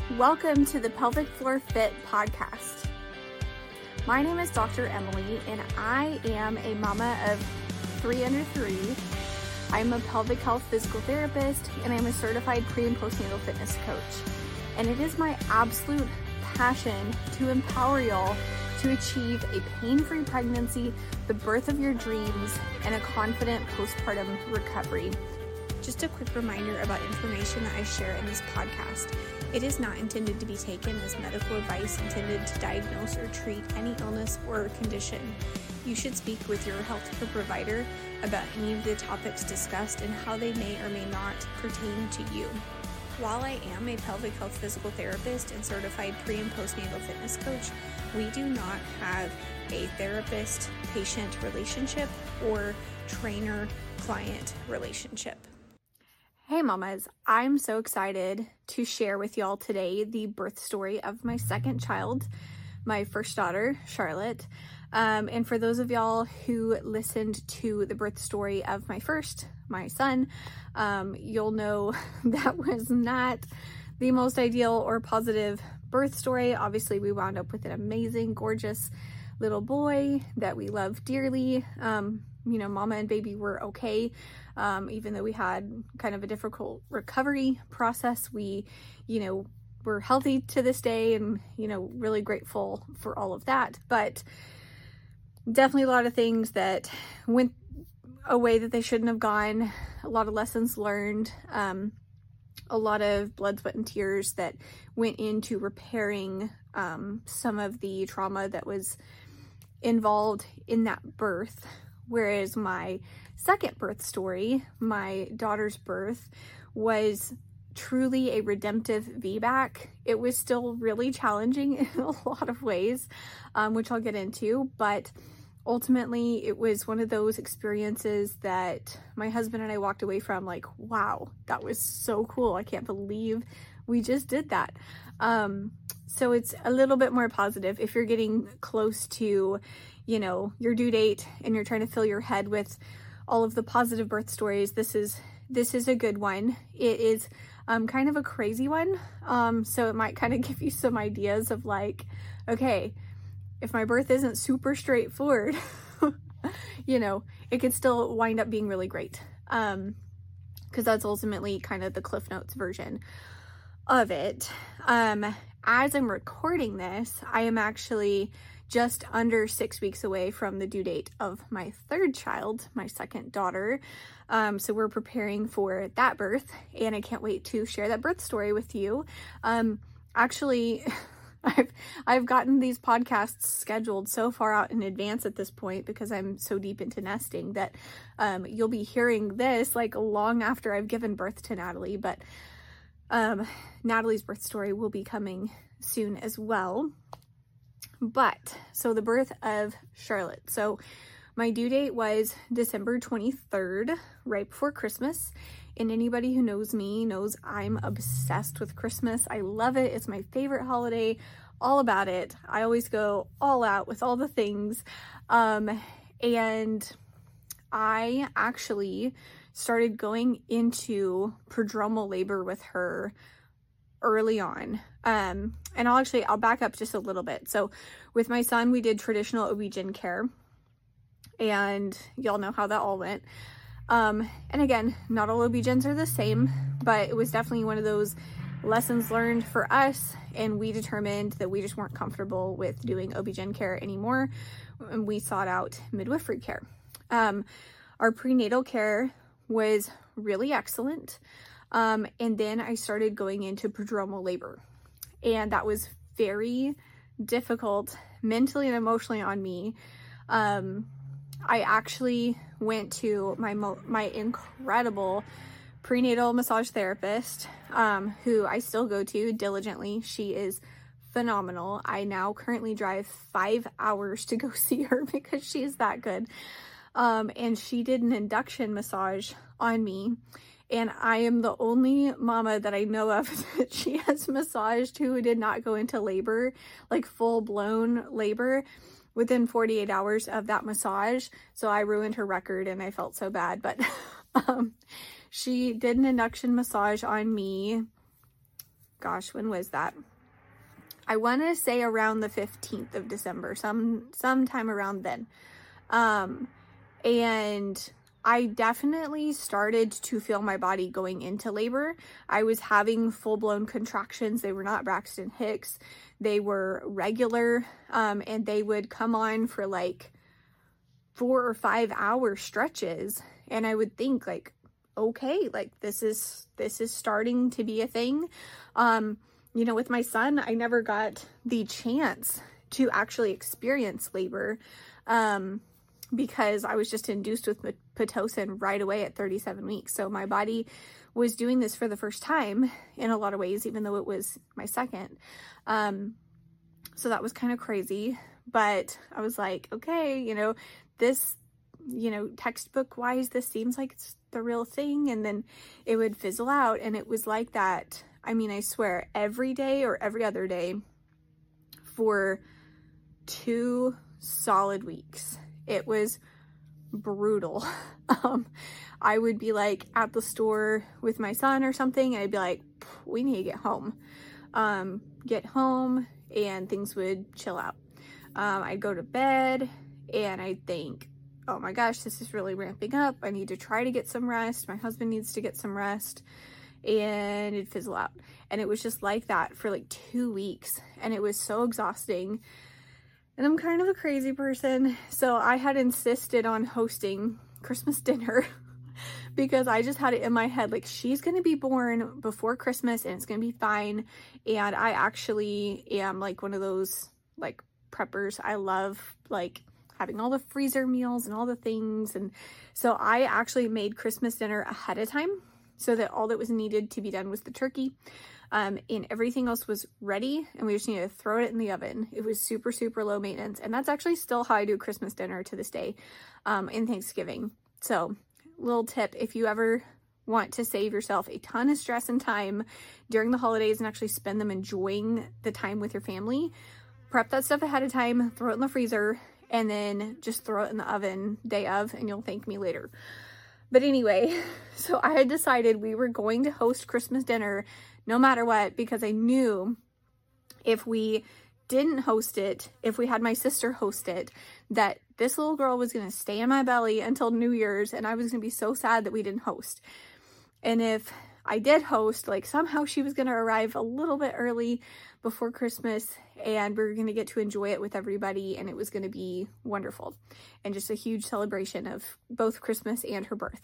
Welcome to the Pelvic Floor Fit podcast. My name is Dr. Emily, and I am a mama of 3 under 3. I'm a pelvic health physical therapist, and I'm a certified pre- and postnatal fitness coach. And it is my absolute passion to empower y'all to achieve a pain-free pregnancy, the birth of your dreams, and a confident postpartum recovery. Just a quick reminder about information that I share in this podcast. It is not intended to be taken as medical advice intended to diagnose or treat any illness or condition. You should speak with your healthcare provider about any of the topics discussed and how they may or may not pertain to you. While I am a pelvic health physical therapist and certified pre- and postnatal fitness coach, we do not have a therapist-patient relationship or trainer-client relationship. Hey mamas, I'm so excited to share with y'all today the birth story of my second child, my first daughter, Charlotte. And for those of y'all who listened to the birth story of my son, you'll know that was not the most ideal or positive birth story. Obviously, we wound up with an amazing, gorgeous little boy that we love dearly. Mama and baby were okay. Even though we had kind of a difficult recovery process, we're healthy to this day and, really grateful for all of that. But definitely a lot of things that went a way that they shouldn't have gone, a lot of lessons learned, a lot of blood, sweat, and tears that went into repairing some of the trauma that was involved in that birth. Whereas my second birth story, my daughter's birth, was truly a redemptive VBAC. It was still really challenging in a lot of ways, which I'll get into, but ultimately it was one of those experiences that my husband and I walked away from like, wow, that was so cool. I can't believe we just did that. So it's a little bit more positive if you're getting close to your due date and you're trying to fill your head with all of the positive birth stories. This is a good one. It is kind of a crazy one. So it might kind of give you some ideas of like, okay, if my birth isn't super straightforward, it could still wind up being really great. Because that's ultimately kind of the Cliff Notes version of it. As I'm recording this, I am actually just under 6 weeks away from the due date of my third child, my second daughter. So we're preparing for that birth, and I can't wait to share that birth story with you. Actually, I've gotten these podcasts scheduled so far out in advance at this point because I'm so deep into nesting that you'll be hearing this like long after I've given birth to Natalie, but Natalie's birth story will be coming soon as well. But, so the birth of Charlotte. So my due date was December 23rd, right before Christmas. And anybody who knows me knows I'm obsessed with Christmas. I love it. It's my favorite holiday, all about it. I always go all out with all the things. And I actually started going into prodromal labor with her early on. And I'll back up just a little bit. So with my son, we did traditional OB-GYN care, and y'all know how that all went. And again, not all OB-GYNs are the same, but it was definitely one of those lessons learned for us. And we determined that we just weren't comfortable with doing OB-GYN care anymore. And we sought out midwifery care. Our prenatal care was really excellent. And then I started going into prodromal labor, and that was very difficult mentally and emotionally on me. I actually went to my incredible prenatal massage therapist, who I still go to diligently. She is phenomenal. I now currently drive 5 hours to go see her because she is that good. And she did an induction massage on me. And I am the only mama that I know of that she has massaged who did not go into labor, like full-blown labor, within 48 hours of that massage. So I ruined her record and I felt so bad. But she did an induction massage on me gosh, when was that? I want to say around the 15th of December, sometime around then. And I definitely started to feel my body going into labor. I was having full-blown contractions. They were not Braxton Hicks. They were regular, and they would come on for like 4 or 5 hour stretches. And I would think like, okay, like this is starting to be a thing. You know, with my son, I never got the chance to actually experience labor, because I was just induced with Pitocin right away at 37 weeks. So my body was doing this for the first time in a lot of ways, even though it was my second. So that was kind of crazy, but I was like, okay, you know, this, you know, textbook wise, this seems like it's the real thing. And then it would fizzle out. And it was like that. I mean, I swear, every day or every other day for 2 solid weeks. It was brutal. I would be like at the store with my son or something, and I'd be like, we need to get home. And things would chill out. I'd go to bed and I'd think, oh my gosh, this is really ramping up. I need to try to get some rest. My husband needs to get some rest. And it'd fizzle out. And it was just like that for like 2 weeks. And it was so exhausting. And I'm kind of a crazy person, so I had insisted on hosting Christmas dinner because I just had it in my head, like, she's going to be born before Christmas and it's going to be fine. And I actually am like one of those like preppers. I love like having all the freezer meals and all the things. And so I actually made Christmas dinner ahead of time so that all that was needed to be done was the turkey. And everything else was ready, and we just needed to throw it in the oven. It was super, super low maintenance. And that's actually still how I do Christmas dinner to this day, in Thanksgiving. So little tip, if you ever want to save yourself a ton of stress and time during the holidays and actually spend them enjoying the time with your family, prep that stuff ahead of time, throw it in the freezer, and then just throw it in the oven day of, and you'll thank me later. But anyway, so I had decided we were going to host Christmas dinner no matter what, because I knew if we didn't host it, if we had my sister host it, that this little girl was going to stay in my belly until New Year's, and I was going to be so sad that we didn't host. And if I did host, like somehow she was going to arrive a little bit early before Christmas, and we were going to get to enjoy it with everybody, and it was going to be wonderful and just a huge celebration of both Christmas and her birth.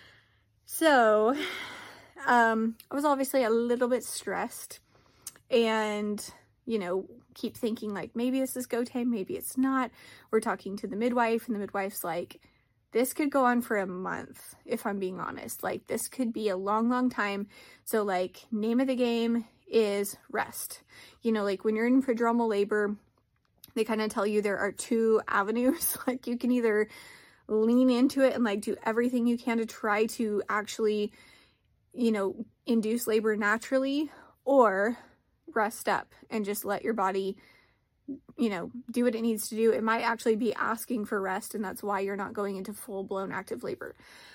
So I was obviously a little bit stressed, and you know, keep thinking like, maybe this is go time, maybe it's not. We're talking to the midwife, and the midwife's like, this could go on for a month, if I'm being honest. Like, this could be a long, long time. So like, name of the game is rest. You know, like when you're in prodromal labor, they kind of tell you there are 2 avenues. Like, you can either lean into it and like do everything you can to try to actually, you know, induce labor naturally, or rest up and just let your body, you know, do what it needs to do. It might actually be asking for rest, and that's why you're not going into full-blown active labor.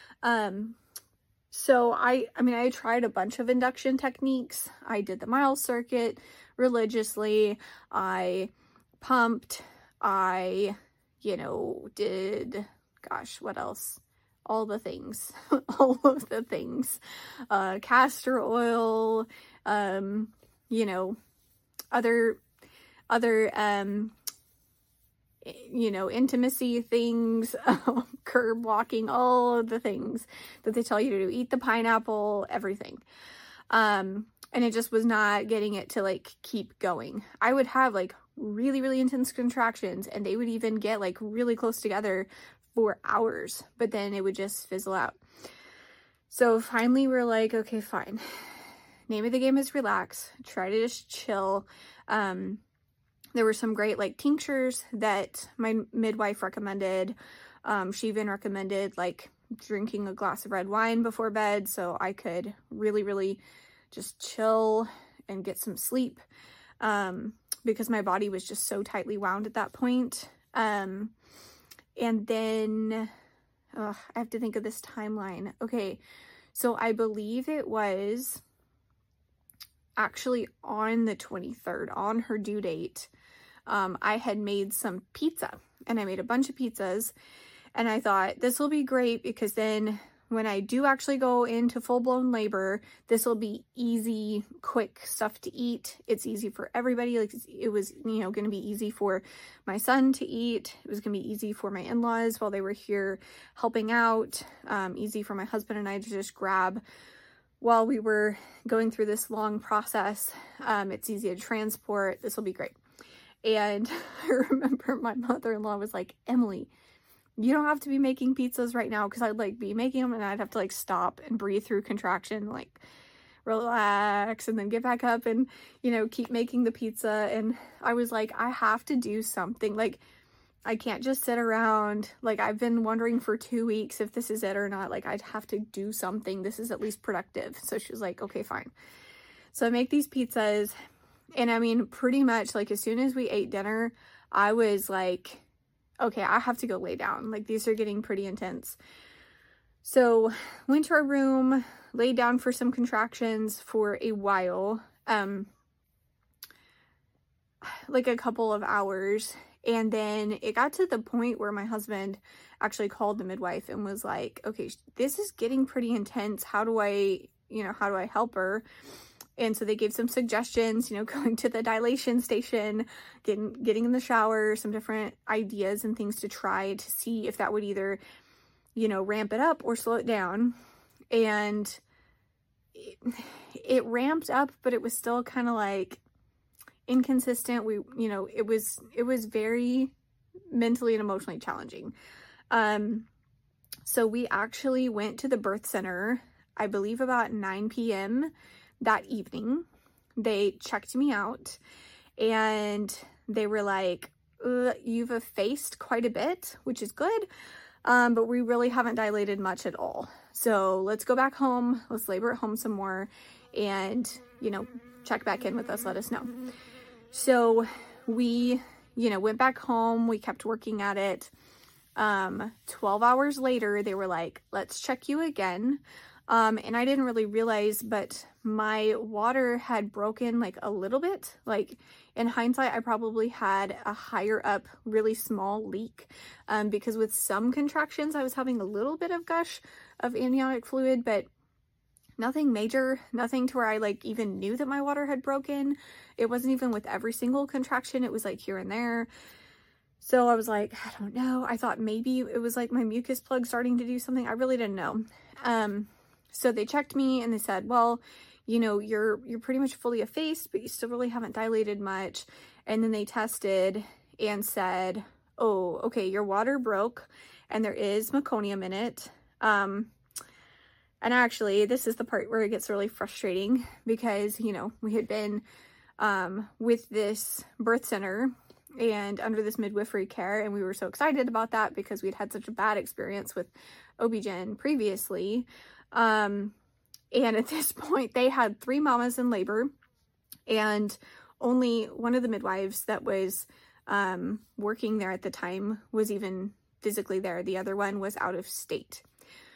So I tried a bunch of induction techniques. I did the Miles circuit religiously. I pumped. I, you know, did, gosh, what else? All the things, all of the things, castor oil, you know, other, you know, intimacy things, curb walking, all of the things that they tell you to do, eat the pineapple, everything. And it just was not getting it to like keep going. I would have like really, really intense contractions, and they would even get like really close together for hours, but then it would just fizzle out. So finally we're like, okay, fine. Name of the game is relax. Try to just chill. There were some great like tinctures that my midwife recommended. She even recommended like drinking a glass of red wine before bed so I could really, really just chill and get some sleep, because my body was just so tightly wound at that point. And then I have to think of this timeline. Okay, so I believe it was actually on the 23rd, on her due date, I had made some pizza, and I made a bunch of pizzas, and I thought this will be great because then when I do actually go into full-blown labor, this will be easy, quick stuff to eat. It's easy for everybody. Like, it was, going to be easy for my son to eat. It was going to be easy for my in-laws while they were here helping out. Easy for my husband and I to just grab while we were going through this long process. It's easy to transport. This will be great. And I remember my mother-in-law was like, Emily, you don't have to be making pizzas right now, because I'd like be making them and I'd have to like stop and breathe through contraction, like relax, and then get back up and, keep making the pizza. And I was like, I have to do something. Like, I can't just sit around. Like, I've been wondering for 2 weeks if this is it or not. Like, I'd have to do something. This is at least productive. So she was like, okay, fine. So I make these pizzas, and I mean, pretty much like as soon as we ate dinner, I was like, okay, I have to go lay down. Like, these are getting pretty intense. So went to our room, laid down for some contractions for a while, like a couple of hours. And then it got to the point where my husband actually called the midwife and was like, okay, this is getting pretty intense. How do I help her? And so they gave some suggestions, going to the dilation station, getting in the shower, some different ideas and things to try to see if that would either, ramp it up or slow it down. And it ramped up, but it was still kind of like inconsistent. It was very mentally and emotionally challenging. So we actually went to the birth center, I believe about 9 p.m. that evening. They checked me out and they were like, you've effaced quite a bit, which is good. But we really haven't dilated much at all. So let's go back home. Let's labor at home some more and, check back in with us. Let us know. So we, went back home. We kept working at it. 12 hours later, they were like, let's check you again. And I didn't really realize, but my water had broken like a little bit. Like, in hindsight, I probably had a higher up, really small leak, because with some contractions, I was having a little bit of gush of amniotic fluid, but nothing major, nothing to where I like even knew that my water had broken. It wasn't even with every single contraction. It was like here and there. So I was like, I don't know. I thought maybe it was like my mucus plug starting to do something. I really didn't know. So they checked me and they said, well, you're pretty much fully effaced, but you still really haven't dilated much. And then they tested and said, oh, okay, your water broke and there is meconium in it. And actually, this is the part where it gets really frustrating because, we had been with this birth center and under this midwifery care, and we were so excited about that because we'd had such a bad experience with OB-GYN previously. And at this point, they had 3 mamas in labor, and only one of the midwives that was working there at the time was even physically there. The other one was out of state.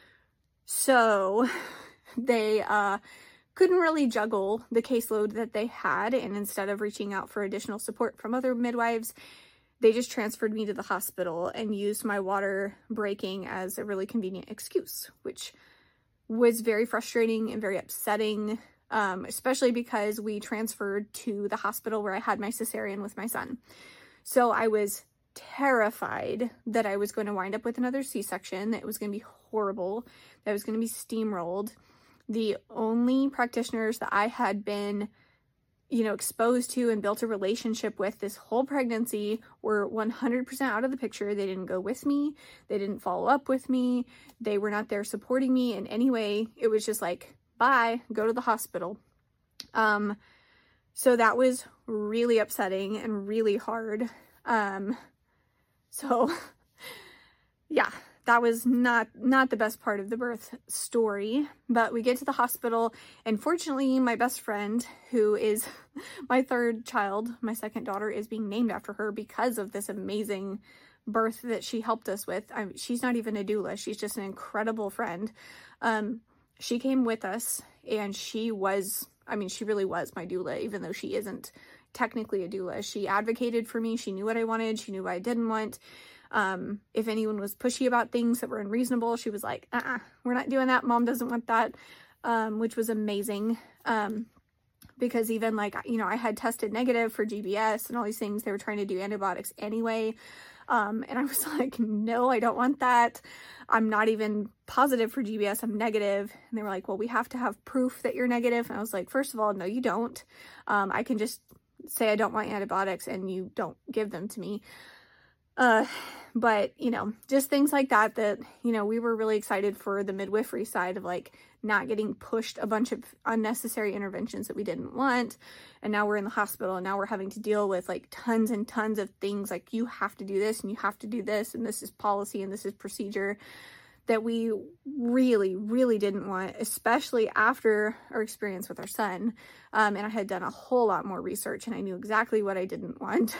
So they couldn't really juggle the caseload that they had, and instead of reaching out for additional support from other midwives, they just transferred me to the hospital and used my water breaking as a really convenient excuse, which was very frustrating and very upsetting, especially because we transferred to the hospital where I had my cesarean with my son. So I was terrified that I was going to wind up with another C-section, that it was going to be horrible, that I was going to be steamrolled. The only practitioners that I had been, exposed to and built a relationship with this whole pregnancy were 100% out of the picture. They didn't go with me. They didn't follow up with me. They were not there supporting me in any way. It was just like, bye, go to the hospital. So that was really upsetting and really hard. So yeah, that was not the best part of the birth story, but we get to the hospital, and fortunately my best friend, who is my 3rd child, my 2nd daughter, is being named after her because of this amazing birth that she helped us with. She's not even a doula. She's just an incredible friend. She came with us, and she was I mean, she really was my doula, even though she isn't technically a doula. She advocated for me. She knew what I wanted. She knew what I didn't want. If anyone was pushy about things that were unreasonable, she was like, we're not doing that. Mom doesn't want that, which was amazing. Because even like, I had tested negative for GBS and all these things. They were trying to do antibiotics anyway. And I was like, no, I don't want that. I'm not even positive for GBS. I'm negative. And they were like, well, we have to have proof that you're negative. And I was like, first of all, no, you don't. I can just say I don't want antibiotics and you don't give them to me. But, just things like that, we were really excited for the midwifery side of like not getting pushed a bunch of unnecessary interventions that we didn't want. And now we're in the hospital and now we're having to deal with like tons and tons of things like you have to do this and you have to do this and this is policy and this is procedure that we really, really didn't want, especially after our experience with our son. And I had done a whole lot more research and I knew exactly what I didn't want.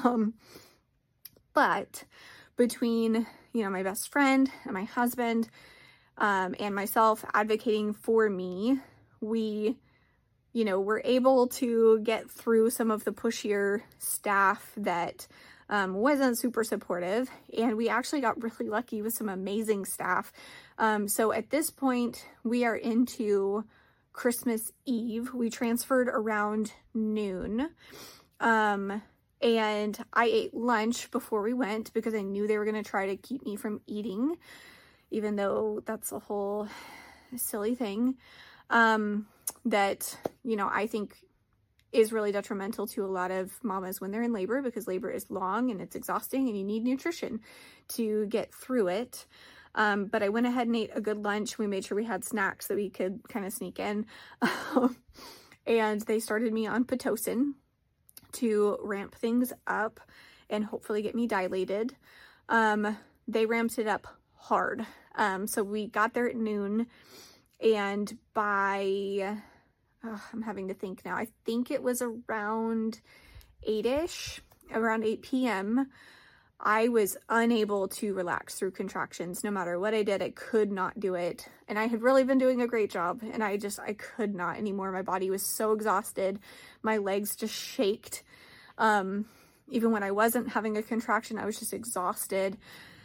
But between, my best friend and my husband, and myself advocating for me, we, were able to get through some of the pushier staff that wasn't super supportive. And we actually got really lucky with some amazing staff. So at this point, we are into Christmas Eve. We transferred around noon. And I ate lunch before we went because I knew they were going to try to keep me from eating, even though that's a whole silly thing that, I think is really detrimental to a lot of mamas when they're in labor, because labor is long and it's exhausting and you need nutrition to get through it. But I went ahead and ate a good lunch. We made sure we had snacks that we could kind of sneak in. And they started me on Pitocin to ramp things up and hopefully get me dilated. They ramped it up hard. So we got there at noon, and by, I'm having to think now, I think it was around 8-ish, around 8 p.m., I was unable to relax through contractions. No matter what I did, I could not do it. And I had really been doing a great job, and I could not anymore. My body was so exhausted. My legs just shaked. Even when I wasn't having a contraction, I was just exhausted.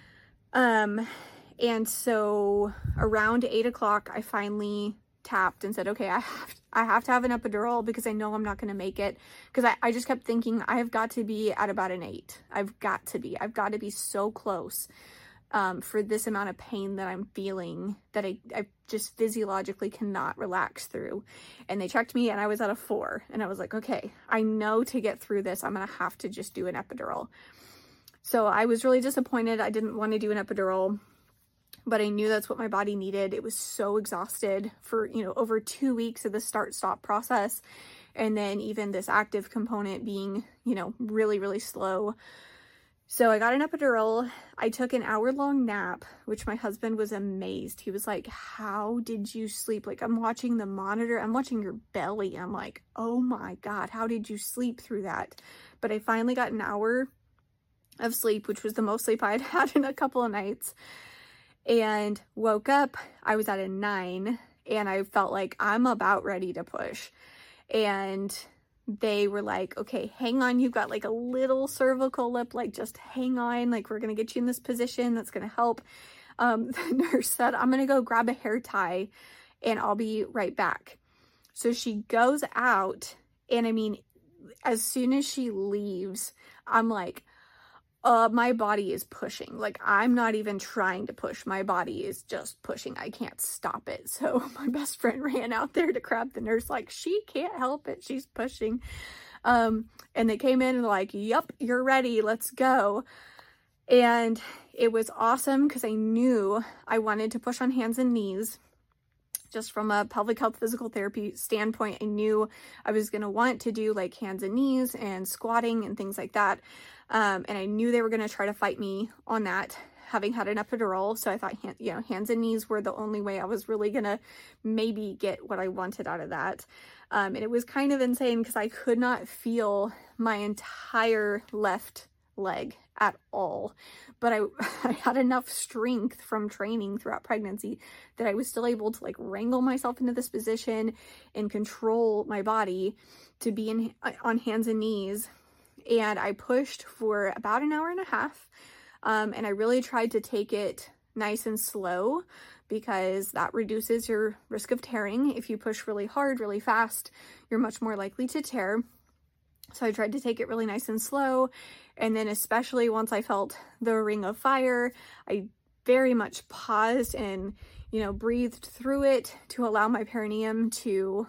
And so around 8 o'clock, I finally tapped and said, okay, I have to have an epidural because I know I'm not going to make it. Because I just kept thinking I have got to be at about an 8. I've got to be so close, for this amount of pain that I'm feeling that I just physiologically cannot relax through. And they checked me and I was at a 4, and I was like, okay, I know to get through this, I'm going to have to just do an epidural. So I was really disappointed. I didn't want to do an epidural, but I knew that's what my body needed. It was so exhausted for, over 2 weeks of the start-stop process. And then even this active component being, really, really slow. So I got an epidural. I took an hour-long nap, which my husband was amazed. He was like, how did you sleep? Like, I'm watching the monitor. I'm watching your belly. I'm like, oh my God, how did you sleep through that? But I finally got an hour of sleep, which was the most sleep I had had in a couple of nights. And woke up, I was at a 9, and I felt like I'm about ready to push. And they were like, okay, hang on, you've got like a little cervical lip, like just hang on, like we're gonna get you in this position, that's gonna help. The nurse said, I'm gonna go grab a hair tie and I'll be right back. So she goes out, and I mean, as soon as she leaves, I'm like, my body is pushing. Like, I'm not even trying to push. My body is just pushing. I can't stop it. So my best friend ran out there to grab the nurse, like, she can't help it, she's pushing. And they came in and like, yep, you're ready, let's go. And it was awesome because I knew I wanted to push on hands and knees. Just from a pelvic health physical therapy standpoint, I knew I was going to want to do like hands and knees and squatting and things like that. And I knew they were going to try to fight me on that, having had an epidural. So I thought, hands and knees were the only way I was really going to maybe get what I wanted out of that. And it was kind of insane because I could not feel my entire left leg at all. But I had enough strength from training throughout pregnancy that I was still able to like wrangle myself into this position and control my body to be on hands and knees. And I pushed for about an hour and a half. And I really tried to take it nice and slow because that reduces your risk of tearing. If you push really hard, really fast, you're much more likely to tear. So I tried to take it really nice and slow. And then especially once I felt the ring of fire, I very much paused and, breathed through it to allow my perineum to,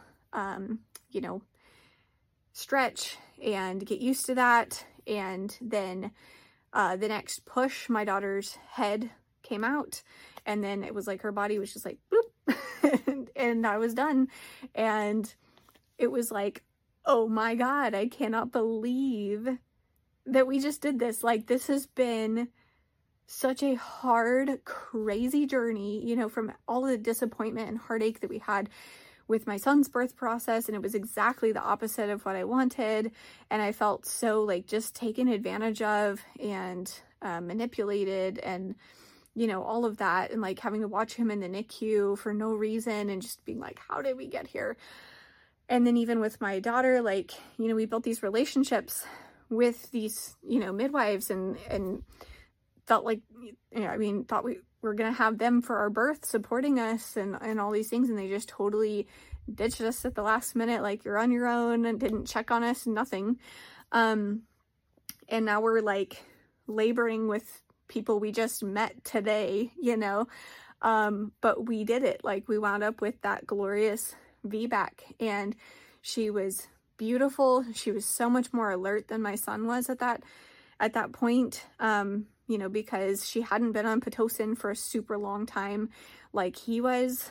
stretch and get used to that. And then the next push, my daughter's head came out, and then it was like her body was just like, bloop, and I was done. And it was like, oh my God, I cannot believe that we just did this. Like, this has been such a hard, crazy journey, from all of the disappointment and heartache that we had with my son's birth process. And it was exactly the opposite of what I wanted. And I felt so like just taken advantage of and manipulated and, all of that. And like having to watch him in the NICU for no reason and just being like, how did we get here? And then even with my daughter, like, we built these relationships with these, midwives and felt like, thought we were going to have them for our birth supporting us and all these things. And they just totally ditched us at the last minute. Like, you're on your own, and didn't check on us, nothing. And now we're like laboring with people we just met today, but we did it. Like, we wound up with that glorious VBAC, and she was beautiful. She was so much more alert than my son was at that point, because she hadn't been on Pitocin for a super long time like he was.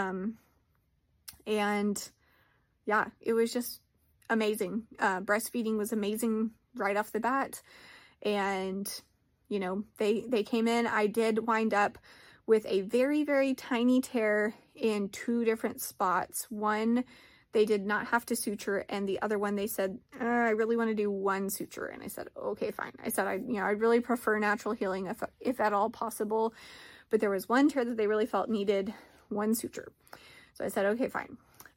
And yeah, it was just amazing. Breastfeeding was amazing right off the bat. And, they came in. I did wind up with a very, very tiny tear in 2 different spots. One, they did not have to suture, and the other one, they said, I really want to do 1 suture. And I said, okay, fine. I said, I'd really prefer natural healing if at all possible. But there was 1 tear that they really felt needed 1 suture. So I said, okay, fine.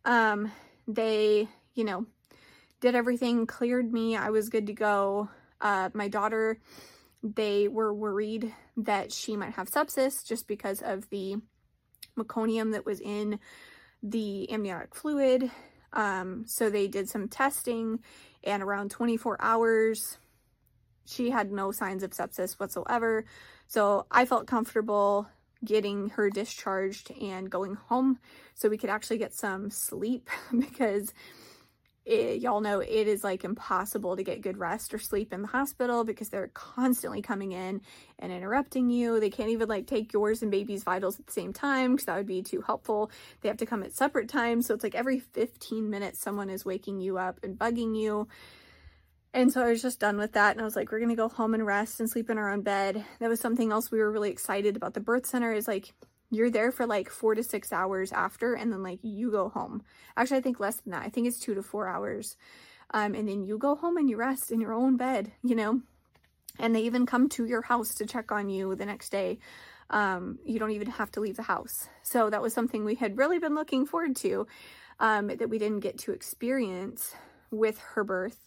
They, did everything, cleared me. I was good to go. My daughter, they were worried that she might have sepsis just because of the meconium that was in the amniotic fluid. So they did some testing, and around 24 hours, she had no signs of sepsis whatsoever. So I felt comfortable getting her discharged and going home so we could actually get some sleep, because y'all know it is like impossible to get good rest or sleep in the hospital because they're constantly coming in and interrupting you. They can't even like take yours and baby's vitals at the same time because that would be too helpful. They have to come at separate times. So it's like every 15 minutes someone is waking you up and bugging you. And so I was just done with that. And I was like, we're going to go home and rest and sleep in our own bed. That was something else we were really excited about the birth center, is like, you're there for like 4 to 6 hours after, and then like you go home. Actually, I think less than that. I think it's 2 to 4 hours. And then you go home and you rest in your own bed, and they even come to your house to check on you the next day. You don't even have to leave the house. So that was something we had really been looking forward to, that we didn't get to experience with her birth.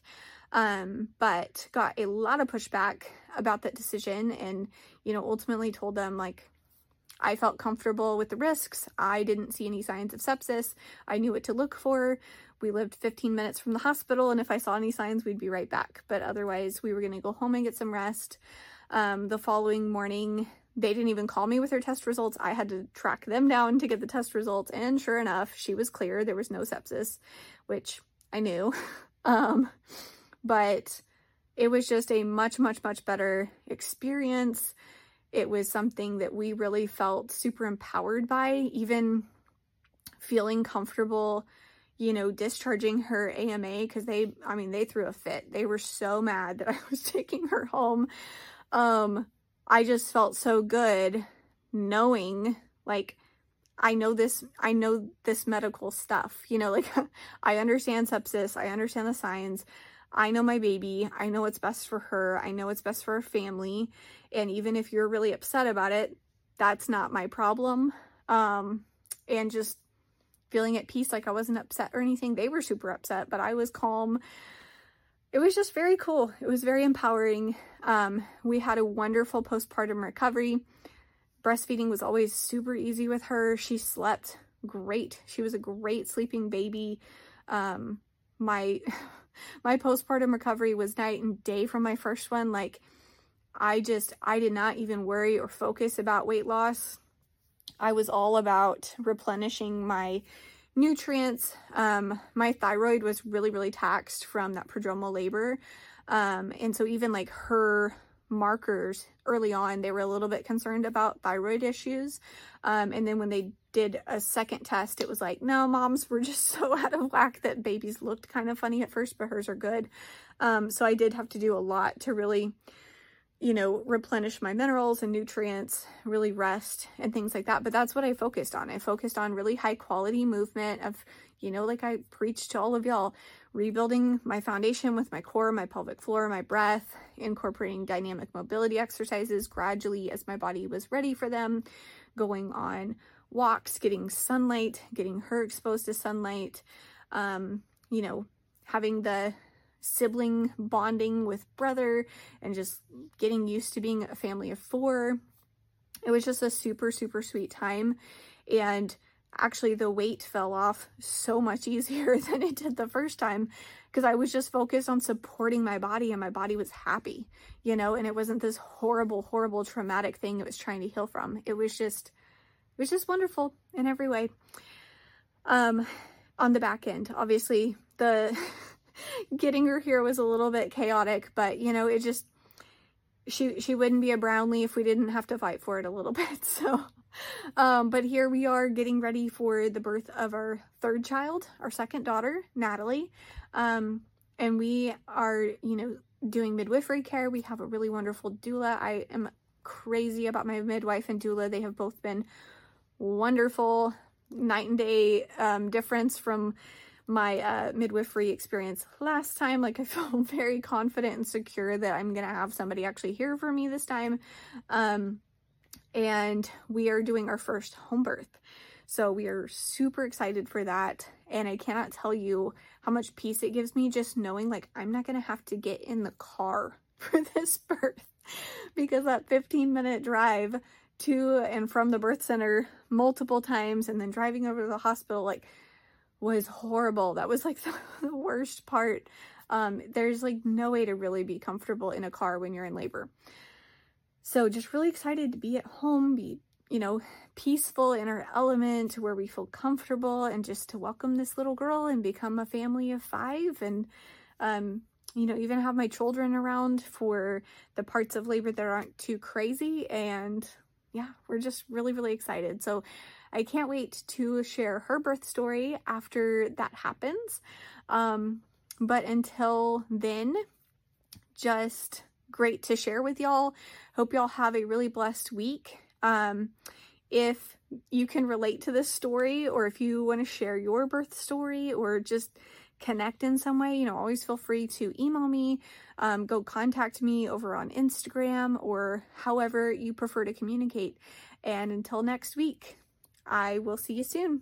But got a lot of pushback about that decision, and, ultimately told them, like, I felt comfortable with the risks. I didn't see any signs of sepsis. I knew what to look for. We lived 15 minutes from the hospital, and if I saw any signs, we'd be right back. But otherwise, we were going to go home and get some rest. The following morning, they didn't even call me with their test results. I had to track them down to get the test results, and sure enough, she was clear. There was no sepsis, which I knew. But it was just a much, much, much better experience. It was something that we really felt super empowered by, even feeling comfortable, discharging her AMA, because they threw a fit. They were so mad that I was taking her home. I just felt so good knowing, like, I know this medical stuff, like, I understand sepsis. I understand the signs. I know my baby. I know what's best for her. I know what's best for our family. And even if you're really upset about it, that's not my problem. And just feeling at peace, like I wasn't upset or anything. They were super upset, but I was calm. It was just very cool. It was very empowering. We had a wonderful postpartum recovery. Breastfeeding was always super easy with her. She slept great. She was a great sleeping baby. My postpartum recovery was night and day from my first one. Like I did not even worry or focus about weight loss. I was all about replenishing my nutrients. My thyroid was really, really taxed from that prodromal labor. And so even like her markers early on, they were a little bit concerned about thyroid issues. And then when they did a second test, it was like, no, moms were just so out of whack that babies looked kind of funny at first, but hers are good. So I did have to do a lot to really, replenish my minerals and nutrients, really rest and things like that. But that's what I focused on. I focused on really high quality movement of, like I preached to all of y'all, rebuilding my foundation with my core, my pelvic floor, my breath, incorporating dynamic mobility exercises gradually as my body was ready for them, going on walks, getting sunlight, getting her exposed to sunlight, having the sibling bonding with brother and just getting used to being a family of 4. It was just a super, super sweet time. And actually the weight fell off so much easier than it did the first time because I was just focused on supporting my body and my body was happy, and it wasn't this horrible, horrible traumatic thing it was trying to heal from. It was just wonderful in every way. On the back end, obviously the getting her here was a little bit chaotic, but it just, she wouldn't be a Brownlee if we didn't have to fight for it a little bit. So, but here we are getting ready for the birth of our third child, our second daughter, Natalie. And we are, doing midwifery care. We have a really wonderful doula. I am crazy about my midwife and doula. They have both been wonderful, night and day difference from my midwifery experience last time. Like I feel very confident and secure that I'm gonna have somebody actually here for me this time. And we are doing our first home birth, so we are super excited for that. And I cannot tell you how much peace it gives me just knowing like I'm not gonna have to get in the car for this birth, because that 15-minute drive to and from the birth center multiple times and then driving over to the hospital was horrible. That was like the worst part. There's like no way to really be comfortable in a car when you're in labor. So just really excited to be at home, be, peaceful in our element where we feel comfortable, and just to welcome this little girl and become a family of 5 and, even have my children around for the parts of labor that aren't too crazy. And yeah, we're just really, really excited. So I can't wait to share her birth story after that happens. But until then, just great to share with y'all. Hope y'all have a really blessed week. If you can relate to this story, or if you want to share your birth story or just connect in some way, always feel free to email me, go contact me over on Instagram, or however you prefer to communicate. And until next week, I will see you soon.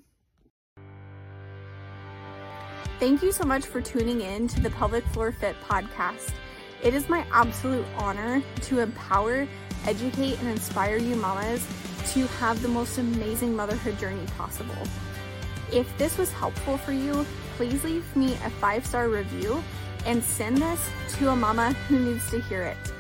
Thank you so much for tuning in to the Pelvic Floor Fit podcast. It is my absolute honor to empower, educate, and inspire you mamas to have the most amazing motherhood journey possible. If this was helpful for you, please leave me a 5-star review and send this to a mama who needs to hear it.